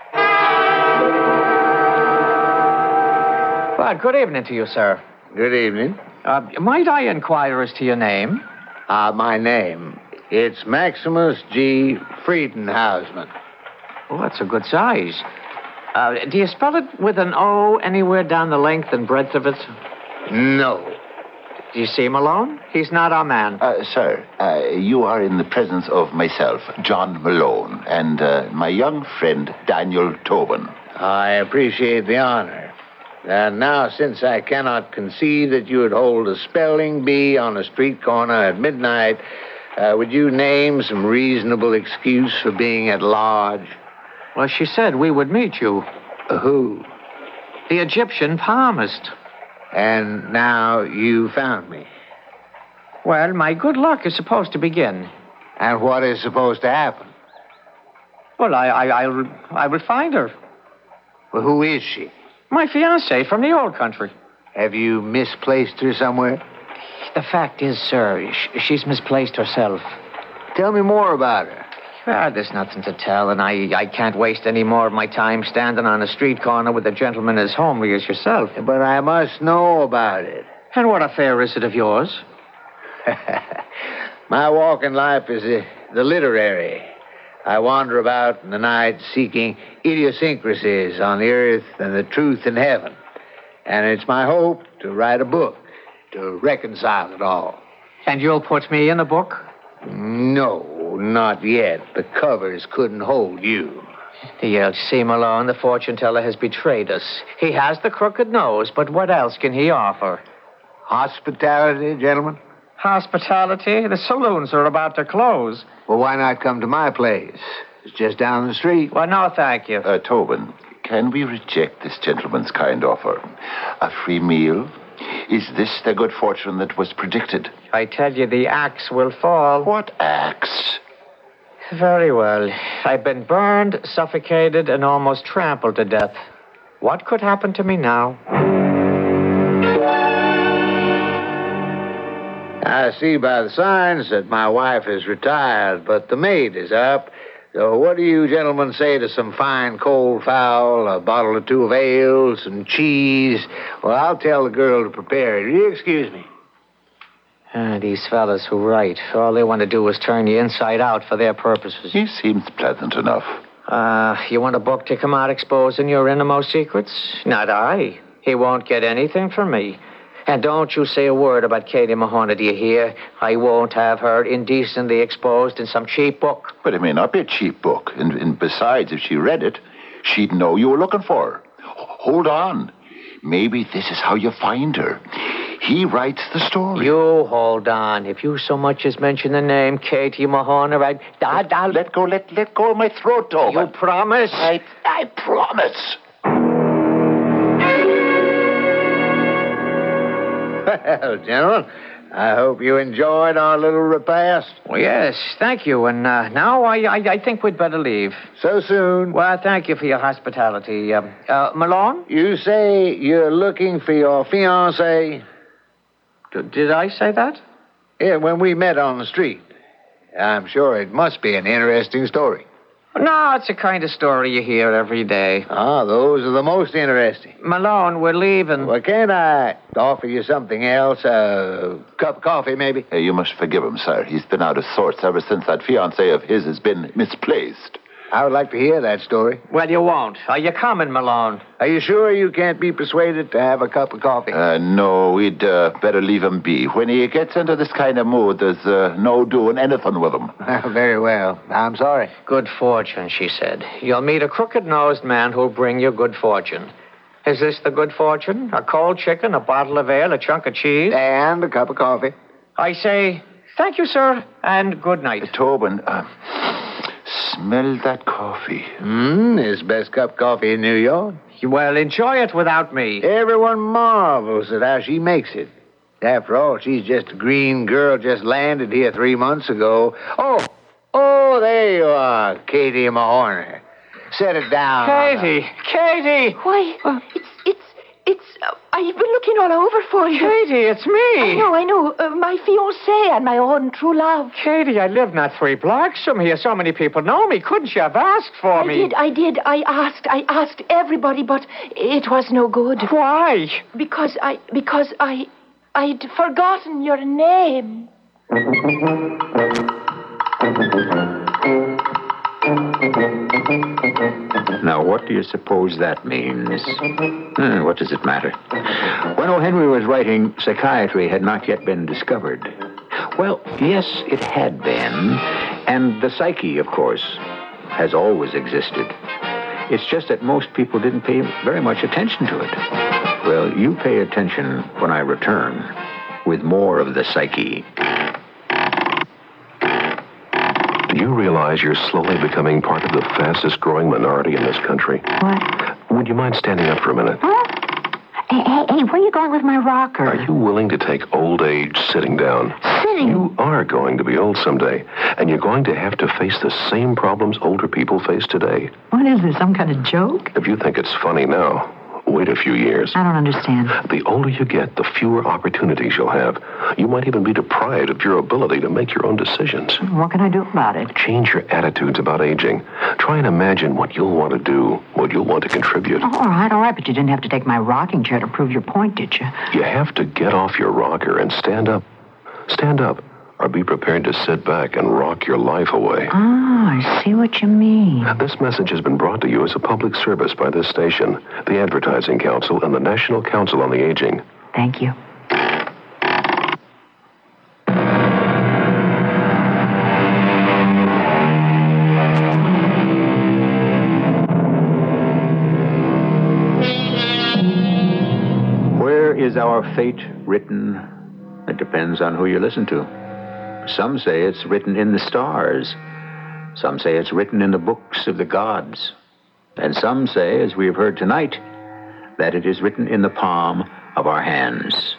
Well, good evening to you, sir. Good evening. Uh, might I inquire as to your name? Ah, uh, my name. It's Maximus G. Friedenhausman. Oh, that's a good size. Uh, do you spell it with an O anywhere down the length and breadth of it? No. Do you see him alone? He's not our man. Uh, sir, uh, you are in the presence of myself, John Malone, and uh, my young friend, Daniel Tobin. I appreciate the honor. And now, since I cannot conceive that you would hold a spelling bee on a street corner at midnight, uh, would you name some reasonable excuse for being at large? Well, she said we would meet you. Uh, who? The Egyptian palmist. And now you found me. Well, my good luck is supposed to begin. And what is supposed to happen? Well, I, I, I'll, I will find her. Well, who is she? My fiancée from the old country. Have you misplaced her somewhere? The fact is, sir, sh- she's misplaced herself. Tell me more about her. Well, there's nothing to tell, and I, I can't waste any more of my time standing on a street corner with a gentleman as homely as yourself. But I must know about it. And what affair is it of yours? My walk in life is uh, the literary. I wander about in the night seeking idiosyncrasies on the earth and the truth in heaven. And it's my hope to write a book to reconcile it all. And you'll put me in a book? No, not yet. The covers couldn't hold you. You see, Malone, the fortune teller has betrayed us. He has the crooked nose, but what else can he offer? Hospitality, gentlemen? Hospitality? The saloons are about to close. Well, why not come to my place? It's just down the street. Well, no, thank you. Uh, Tobin, can we reject this gentleman's kind offer? A free meal? Is this the good fortune that was predicted? I tell you, the axe will fall. What axe? Very well. I've been burned, suffocated, and almost trampled to death. What could happen to me now? I see by the signs that my wife is retired, but the maid is up. So what do you gentlemen say to some fine cold fowl, a bottle or two of ale, some cheese? Well, I'll tell the girl to prepare it. Will you excuse me? Ah, these fellas who write, all they want to do is turn you inside out for their purposes. He seems pleasant enough. Uh, you want a book to come out exposing your innermost secrets? Not I. He won't get anything from me. And don't you say a word about Katie Mahoney, do you hear? I won't have her indecently exposed in some cheap book. But it may not be a cheap book. And, and besides, if she read it, she'd know you were looking for her. Hold on. Maybe this is how you find her. He writes the story. You hold on. If you so much as mention the name Katie Mahoney, I... I, I let go, let, let go of my throat, Tobin. You promise? I, I promise. Well, gentlemen, I hope you enjoyed our little repast. Well, yes, thank you. And uh, now I, I I think we'd better leave. So soon? Well, thank you for your hospitality. Uh, uh, Malone? You say you're looking for your fiancée? D- did I say that? Yeah, when we met on the street. I'm sure it must be an interesting story. No, it's the kind of story you hear every day. Ah, those are the most interesting. Malone, we're leaving. Well, can't I offer you something else? A cup of coffee, maybe? Hey, you must forgive him, sir. He's been out of sorts ever since that fiancée of his has been misplaced. I would like to hear that story. Well, you won't. Are you coming, Malone? Are you sure you can't be persuaded to have a cup of coffee? Uh, no, we'd uh, better leave him be. When he gets into this kind of mood, there's uh, no doing anything with him. Very well. I'm sorry. Good fortune, she said. You'll meet a crooked-nosed man who'll bring you good fortune. Is this the good fortune? A cold chicken, a bottle of ale, a chunk of cheese? And a cup of coffee. I say, thank you, sir, and good night. Uh, Tobin, uh... smell that coffee. Mmm, his best cup of coffee in New York. Well, enjoy it without me. Everyone marvels at how she makes it. After all, she's just a green girl just landed here three months ago. Oh, oh, there you are, Katie Mahoney. Set it down. Katie, Katie. Why, it's, it's, it's, uh, I've been looking all over for you. Katie, it's me. I know, I know. Uh, my fiancé and my own true love. Katie, I live not three blocks from here. So many people know me. Couldn't you have asked for I me? I did, I did. I asked, I asked everybody, but it was no good. Why? Because I, because I, I'd forgotten your name. Now, what do you suppose that means? Hmm, what does it matter? When O. Henry was writing, psychiatry had not yet been discovered. Well, yes, it had been. And the psyche, of course, has always existed. It's just that most people didn't pay very much attention to it. Well, you pay attention when I return with more of the psyche. Do you realize you're slowly becoming part of the fastest growing minority in this country? What? Would you mind standing up for a minute? Huh? Hey, hey, hey, where are you going with my rocker? Are you willing to take old age sitting down? Sitting? You are going to be old someday, and you're going to have to face the same problems older people face today. What is this, some kind of joke? If you think it's funny now, wait a few years. I don't understand. The older you get, the fewer opportunities you'll have. You might even be deprived of your ability to make your own decisions. What can I do about it? Change your attitudes about aging. Try and imagine what you'll want to do, what you'll want to contribute. Oh, all right, all right, but you didn't have to take my rocking chair to prove your point, did you? You have to get off your rocker and stand up. Stand up, or be prepared to sit back and rock your life away. Ah, I see what you mean. This message has been brought to you as a public service by this station, the Advertising Council, and the National Council on the Aging. Thank you. Where is our fate written? It depends on who you listen to. Some say it's written in the stars. Some say it's written in the books of the gods. And some say, as we have heard tonight, that it is written in the palm of our hands.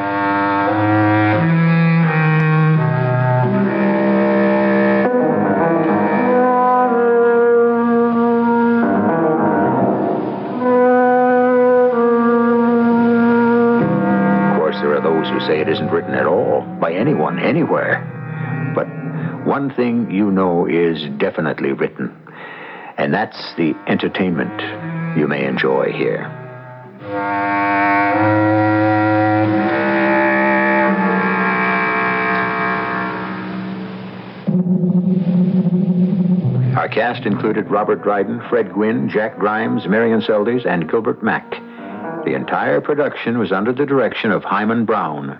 Of course, there are those who say it isn't written at all, by anyone, anywhere. But one thing you know is definitely written, and that's the entertainment you may enjoy here. Our cast included Robert Dryden, Fred Gwynne, Jack Grimes, Marion Seldes, and Gilbert Mack. The entire production was under the direction of Hyman Brown.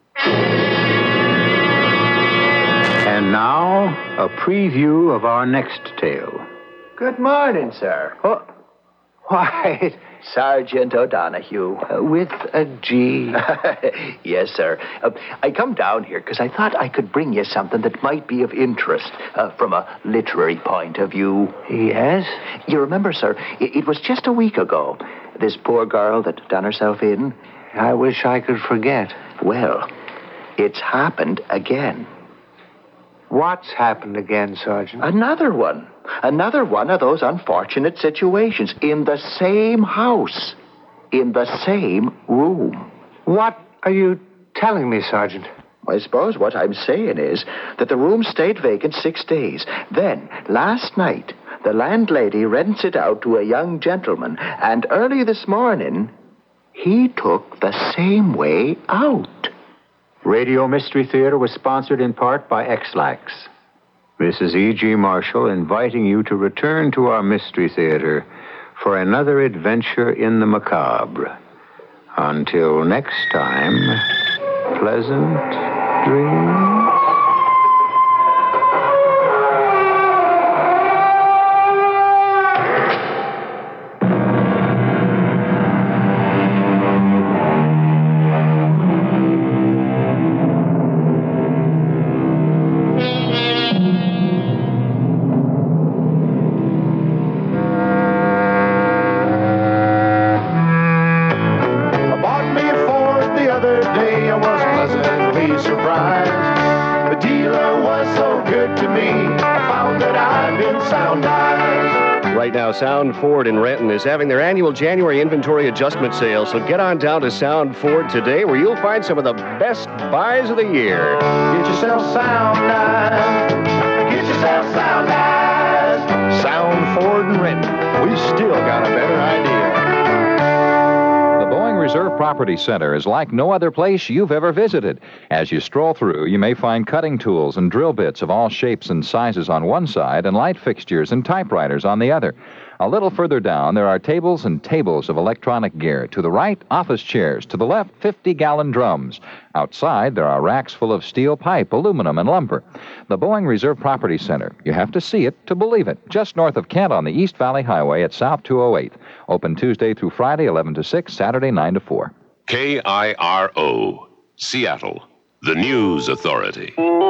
And now, a preview of our next tale. Good morning, sir. Oh, why, Sergeant O'Donoghue. Uh, with a G. Yes, sir. Uh, I come down here because I thought I could bring you something that might be of interest uh, from a literary point of view. Yes? You remember, sir, it, it was just a week ago. This poor girl that done herself in. I wish I could forget. Well, it's happened again. What's happened again, Sergeant? Another one. Another one of those unfortunate situations in the same house, in the same room. What are you telling me, Sergeant? I suppose what I'm saying is that the room stayed vacant six days. Then, last night, the landlady rents it out to a young gentleman, and early this morning, he took the same way out. Radio Mystery Theater was sponsored in part by X-Lax. This is E G. Marshall inviting you to return to our Mystery Theater for another adventure in the macabre. Until next time, pleasant dreams. Sound Ford in Renton is having their annual January inventory adjustment sale, so get on down to Sound Ford today where you'll find some of the best buys of the year. Get yourself Sound Eyes. Get yourself Sound Eyes. Sound Ford in Renton. We still got a better idea. The Boeing Reserve Property Center is like no other place you've ever visited. As you stroll through, you may find cutting tools and drill bits of all shapes and sizes on one side and light fixtures and typewriters on the other. A little further down, there are tables and tables of electronic gear. To the right, office chairs. To the left, fifty-gallon drums. Outside, there are racks full of steel pipe, aluminum, and lumber. The Boeing Reserve Property Center. You have to see it to believe it. Just north of Kent on the East Valley Highway at South two oh eight. Open Tuesday through Friday, eleven to six, Saturday, nine to four. K I R O, Seattle, the News Authority.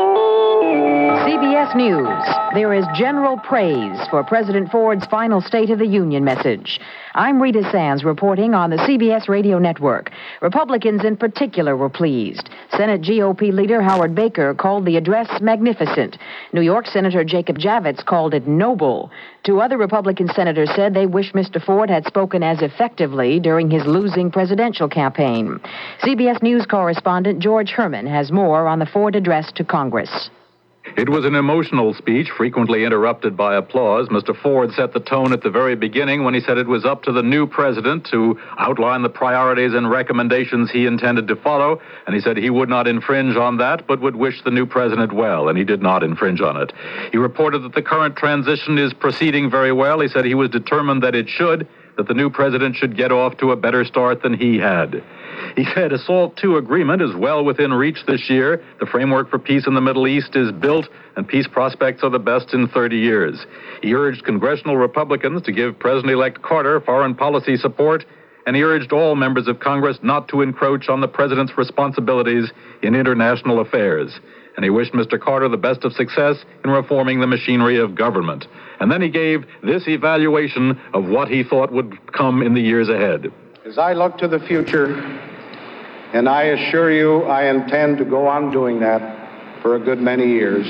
C B S News. There is general praise for President Ford's final State of the Union message. I'm Rita Sands reporting on the C B S Radio Network. Republicans in particular were pleased. Senate G O P leader Howard Baker called the address magnificent. New York Senator Jacob Javits called it noble. Two other Republican senators said they wish Mister Ford had spoken as effectively during his losing presidential campaign. C B S News correspondent George Herman has more on the Ford address to Congress. It was an emotional speech, frequently interrupted by applause. Mister Ford set the tone at the very beginning when he said it was up to the new president to outline the priorities and recommendations he intended to follow, and he said he would not infringe on that, but would wish the new president well, and he did not infringe on it. He reported that the current transition is proceeding very well. He said he was determined that it should, that the new president should get off to a better start than he had. He said a SALT two agreement is well within reach this year. The framework for peace in the Middle East is built, and peace prospects are the best in thirty years. He urged congressional Republicans to give President-elect Carter foreign policy support, and he urged all members of Congress not to encroach on the president's responsibilities in international affairs. and he wished Mister Carter the best of success in reforming the machinery of government. And then he gave this evaluation of what he thought would come in the years ahead. As I look to the future, and I assure you I intend to go on doing that for a good many years,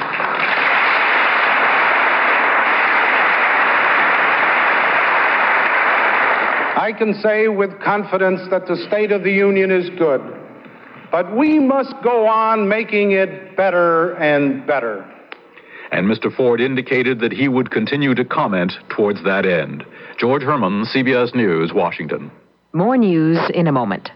I can say with confidence that the State of the Union is good, but we must go on making it better and better. And Mister Ford indicated that he would continue to comment towards that end. George Herman, C B S News, Washington. More news in a moment.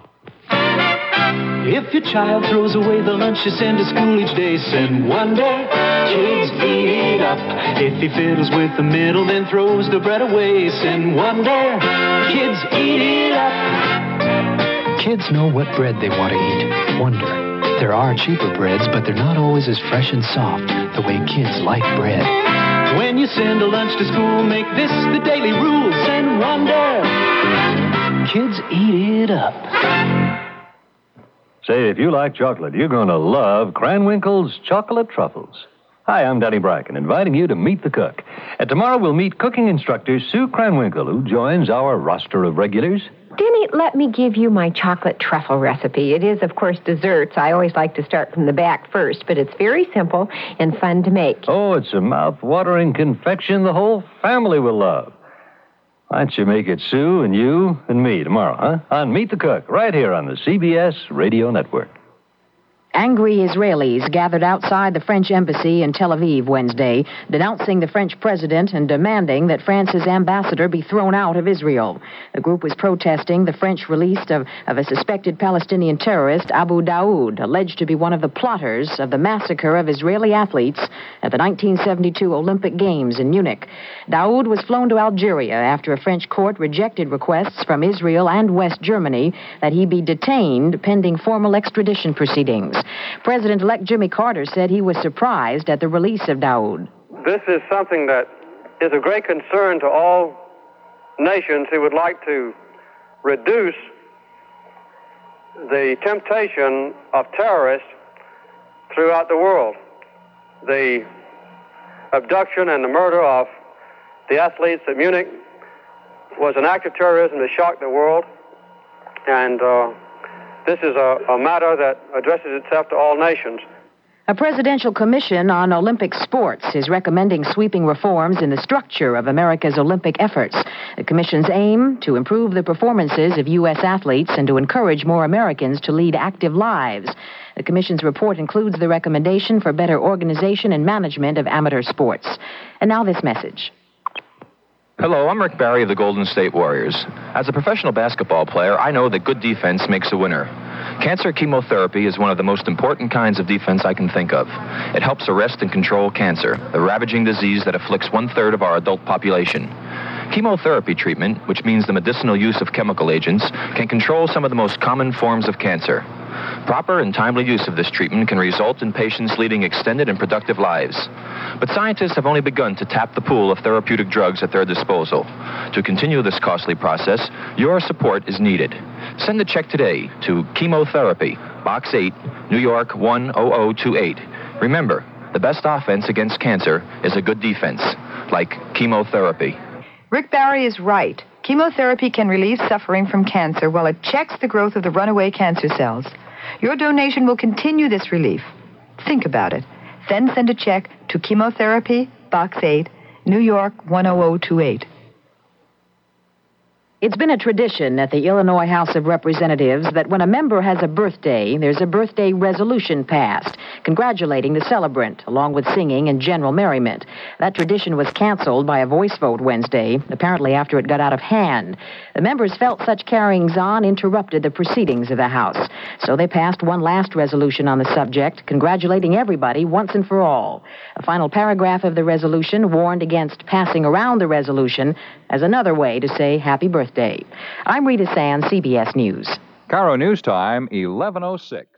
If your child throws away the lunch you send to school each day, send Wonder. Kids eat it up. If he fiddles with the middle, then throws the bread away, send Wonder. Kids eat it up. Kids know what bread they want to eat. Wonder. There are cheaper breads, but they're not always as fresh and soft the way kids like bread. When you send a lunch to school, make this the daily rule, send Wonder. Kids eat it up. Say, if you like chocolate, you're going to love Cranwinkle's Chocolate Truffles. Hi, I'm Danny Bracken, inviting you to Meet the Cook. And tomorrow we'll meet cooking instructor Sue Cranwinkle, who joins our roster of regulars. Denny, let me give you my chocolate truffle recipe. It is, of course, desserts. I always like to start from the back first, but it's very simple and fun to make. Oh, it's a mouth-watering confection the whole family will love. Why don't you make it Sue and you and me tomorrow, huh? On Meet the Cook, right here on the C B S Radio Network. Angry Israelis gathered outside the French embassy in Tel Aviv Wednesday, denouncing the French president and demanding that France's ambassador be thrown out of Israel. The group was protesting the French release of, of a suspected Palestinian terrorist, Abu Daoud, alleged to be one of the plotters of the massacre of Israeli athletes at the nineteen seventy-two Olympic Games in Munich. Daoud was flown to Algeria after a French court rejected requests from Israel and West Germany that he be detained pending formal extradition proceedings. President-elect Jimmy Carter said he was surprised at the release of Daoud. This is something that is of great concern to all nations who would like to reduce the temptation of terrorists throughout the world. The abduction and the murder of the athletes at Munich was an act of terrorism that shocked the world, and uh, this is a, a matter that addresses itself to all nations. A presidential commission on Olympic sports is recommending sweeping reforms in the structure of America's Olympic efforts. The commission's aim to improve the performances of U S athletes and to encourage more Americans to lead active lives. The commission's report includes the recommendation for better organization and management of amateur sports. And now this message. Hello, I'm Rick Barry of the Golden State Warriors. As a professional basketball player, I know that good defense makes a winner. Cancer chemotherapy is one of the most important kinds of defense I can think of. It helps arrest and control cancer, the ravaging disease that afflicts one-third of our adult population. Chemotherapy treatment, which means the medicinal use of chemical agents, can control some of the most common forms of cancer. Proper and timely use of this treatment can result in patients leading extended and productive lives. But scientists have only begun to tap the pool of therapeutic drugs at their disposal. To continue this costly process, your support is needed. Send a check today to Chemotherapy, Box eight, New York one oh oh two eight. Remember, the best offense against cancer is a good defense, like chemotherapy. Rick Barry is right. Chemotherapy can relieve suffering from cancer while it checks the growth of the runaway cancer cells. Your donation will continue this relief. Think about it. Then send a check to Chemotherapy, Box eight, New York one oh oh two eight. It's been a tradition at the Illinois House of Representatives that when a member has a birthday, there's a birthday resolution passed, congratulating the celebrant, along with singing and general merriment. That tradition was canceled by a voice vote Wednesday, apparently after it got out of hand. The members felt such carryings on interrupted the proceedings of the House, so they passed one last resolution on the subject, congratulating everybody once and for all. A final paragraph of the resolution warned against passing around the resolution as another way to say happy birthday. I'm Rita Sands, C B S News. Cairo News Time, eleven oh six.